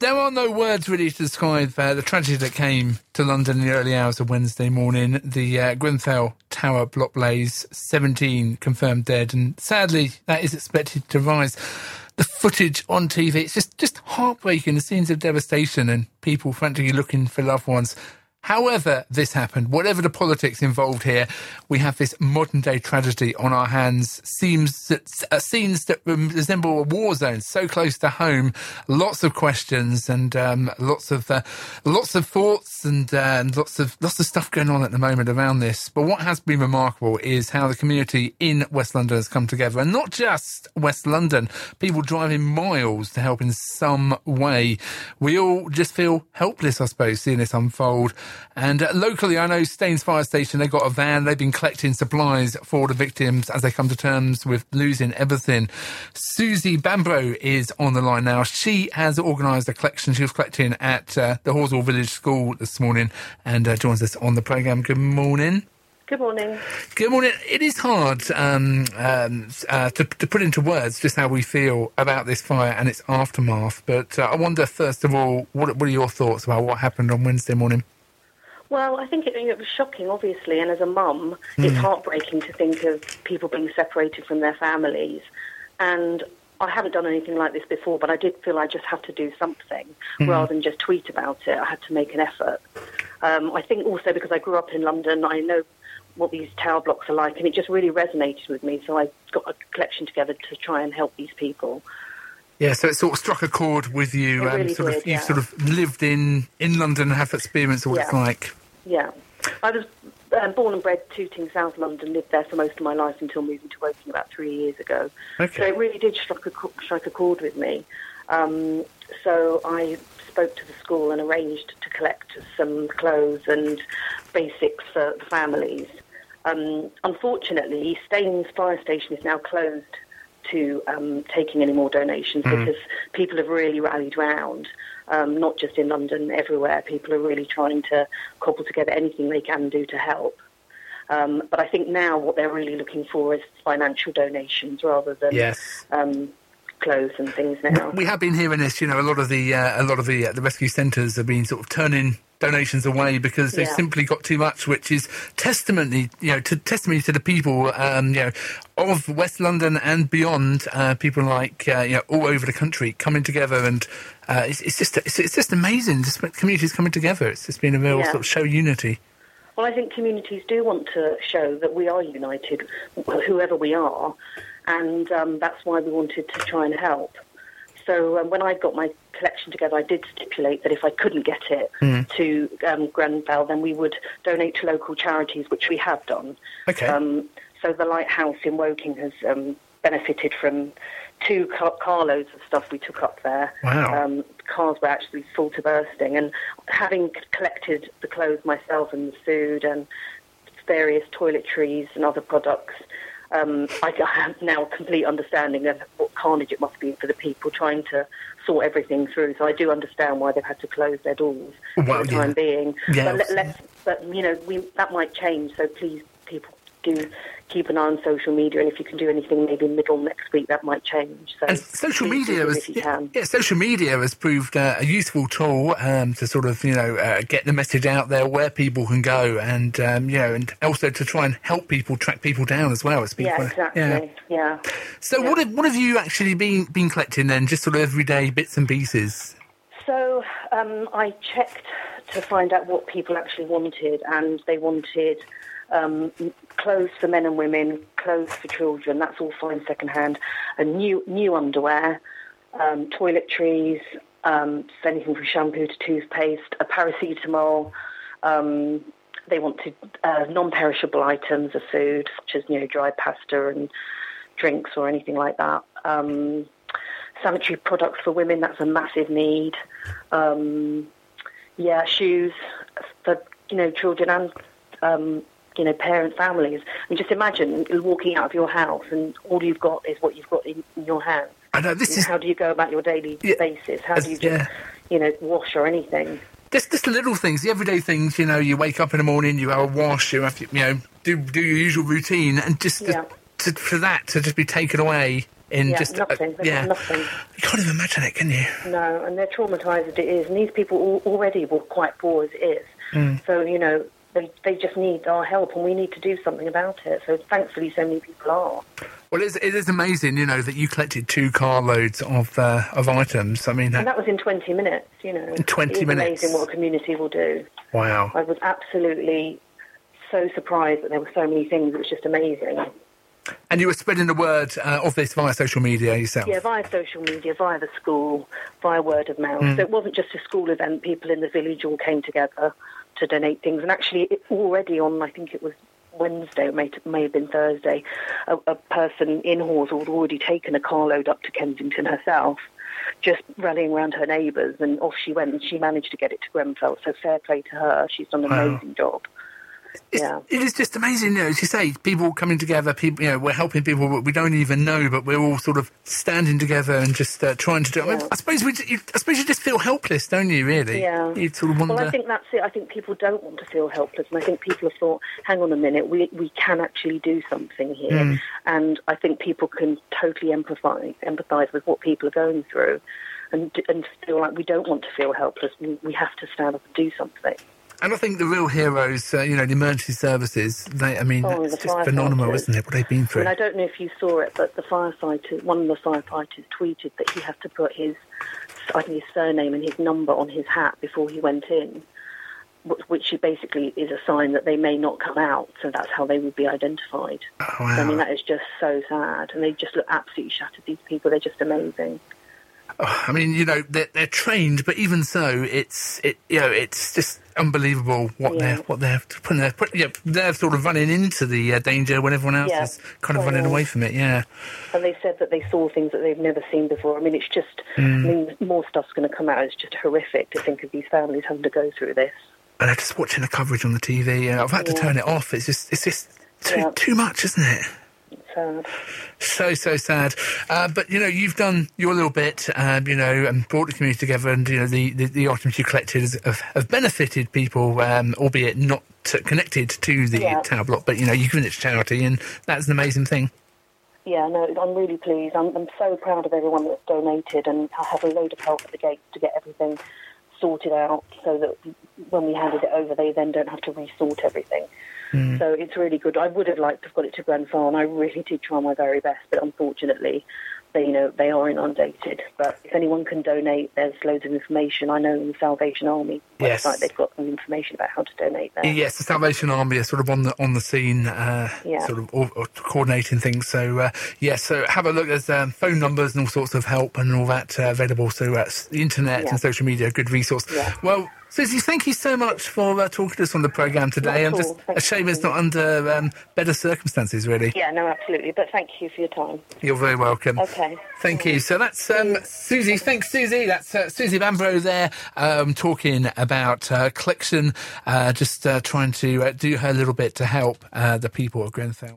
There are no words really to describe the tragedy that came to London in the early hours of Wednesday morning. The Grenfell Tower block blaze, 17 confirmed dead, and sadly that is expected to rise. The footage on TV, it's just heartbreaking, the scenes of devastation and people frantically looking for loved ones. However this happened, whatever the politics involved here, we have this modern-day tragedy on our hands. Scenes that resemble a war zone, so close to home. Lots of questions and lots of thoughts and lots of stuff going on at the moment around this. But what has been remarkable is how the community in West London has come together, and not just West London. People driving miles to help in some way. We all just feel helpless, I suppose, seeing this unfold. And locally, I know Staines Fire Station, they've got a van. They've been collecting supplies for the victims as they come to terms with losing everything. Susie Bambro is on the line now. She has organised a collection. She was collecting at the Horsell Village School this morning and joins us on the programme. Good morning. Good morning. Good morning. It is hard to put into words just how we feel about this fire and its aftermath. But I wonder, first of all, what are your thoughts about what happened on Wednesday morning? Well, I think it was shocking, obviously, and as a mum, it's heartbreaking to think of people being separated from their families. And I haven't done anything like this before, but I did feel I just had to do something rather than just tweet about it. I had to make an effort. I think also because I grew up in London, I know what these tower blocks are like, and it just really resonated with me. So I got a collection together to try and help these people. Yeah, so it sort of struck a chord with you. It really did, you sort of lived in London and have experienced what it's like. Yeah. I was born and bred Tooting, South London, lived there for most of my life until moving to Woking about 3 years ago. Okay. So it really did strike a chord with me. So I spoke to the school and arranged to collect some clothes and basics for the families. Unfortunately, Staines Fire Station is now closed to taking any more donations because people have really rallied round. Not just in London, everywhere. People are really trying to cobble together anything they can do to help. But I think now what they're really looking for is financial donations rather than clothes and things now. We have been hearing this, a lot of the rescue centres have been sort of turning donations away because they've simply got too much, which is testimony to the people, of West London and beyond. People like all over the country coming together, and it's just amazing. Just communities coming together. It's just been a real sort of show unity. Well, I think communities do want to show that we are united, whoever we are, and that's why we wanted to try and help. So when I got my collection together, I did stipulate that if I couldn't get it to Grenfell, then we would donate to local charities, which we have done. Okay. So the Lighthouse in Woking has benefited from 2 carloads of stuff we took up there. Wow. Cars were actually full to bursting. And having collected the clothes myself and the food and various toiletries and other products, I have now a complete understanding of what carnage it must be for the people trying to sort everything through. So I do understand why they've had to close their doors for the time being. Yeah, but that might change. So please, people, do keep an eye on social media, and if you can do anything maybe middle next week, that might change. So and social media social media has proved a useful tool to sort of get the message out there where people can go, and and also to try and help people track people down as well. Exactly. Yeah. So what have you actually been collecting then? Just sort of everyday bits and pieces. So I checked to find out what people actually wanted, and they wanted clothes for men and women, clothes for children, that's all fine second-hand, and new underwear, toiletries, anything from shampoo to toothpaste, a paracetamol. They wanted non-perishable items of food, such as dried pasta and drinks or anything like that. Sanitary products for women, that's a massive need. Shoes for children and parent families. And just imagine walking out of your house and all you've got is what you've got in your hand. I know How do you go about your daily basis? How do you just, wash or anything? Just the little things, the everyday things. You wake up in the morning, you have a wash, you have to, do your usual routine, and just for that to just be taken away in just nothing. Nothing. You can't even imagine it, can you? No, and they're traumatised as it is, and these people already were quite poor as it is. So they just need our help, and we need to do something about it. So thankfully, so many people are. Well, it is amazing, that you collected 2 carloads of items. I mean, and that was in 20 minutes. In 20 minutes. Amazing what a community will do. Wow. I was absolutely so surprised that there were so many things. It was just amazing. And you were spreading the word of this via social media yourself? Yeah, via social media, via the school, via word of mouth. So it wasn't just a school event. People in the village all came together to donate things. And actually, already on, I think it was Wednesday, it may have been Thursday, a person in Horsell had already taken a carload up to Kensington herself, just rallying around her neighbours, and off she went, and she managed to get it to Grenfell. So fair play to her. She's done an amazing job. It is just amazing, as you say, people coming together, people, we're helping people that we don't even know, but we're all sort of standing together and just trying to do it. I mean, I suppose you just feel helpless, don't you, really? Yeah. You sort of wonder... Well, I think that's it. I think people don't want to feel helpless, and I think people have thought, hang on a minute, we can actually do something here. And I think people can totally empathise with what people are going through and feel like we don't want to feel helpless. We have to stand up and do something. And I think the real heroes, the emergency services, it's just phenomenal, isn't it, what they've been through? I don't know if you saw it, but one of the firefighters tweeted that he had to put his surname and his number on his hat before he went in, which basically is a sign that they may not come out, so that's how they would be identified. Oh, wow. So, that is just so sad, and they just look absolutely shattered, these people. They're just amazing. Oh, they're trained, but even so, it's just unbelievable what they're putting. They're sort of running into the danger when everyone else is kind of running away from it. Yeah. And they said that they saw things that they've never seen before. It's just more stuff's going to come out. It's just horrific to think of these families having to go through this. And I'm just watching the coverage on the TV. I've had to turn it off. It's just too much, isn't it? Sad. So sad. But, you've done your little bit, and brought the community together, and, the items you collected have benefited people, albeit not connected to the tower block, but, you've given it to charity, and that's an amazing thing. Yeah, no, I'm really pleased. I'm so proud of everyone that's donated, and I have a load of help at the gates to get everything sorted out so that when we handed it over, they then don't have to resort everything. So it's really good. I would have liked to have got it to Grenfell, and I really did try my very best, but unfortunately, they are inundated. But if anyone can donate, there's loads of information. I know in the Salvation Army website they've got some information about how to donate there. Yes, the Salvation Army are sort of on the scene, sort of or coordinating things. So so have a look. There's phone numbers and all sorts of help and all that available. So the internet and social media are a good resource. Yeah. Well, Susie, thank you so much for talking to us on the programme today. I'm just a shame it's not under better circumstances, really. Yeah, no, absolutely. But thank you for your time. You're very welcome. Okay. Thank you. So that's Susie. Thanks, Susie. That's Susie Bambro there talking about collection, just trying to do her little bit to help the people of Grenfell.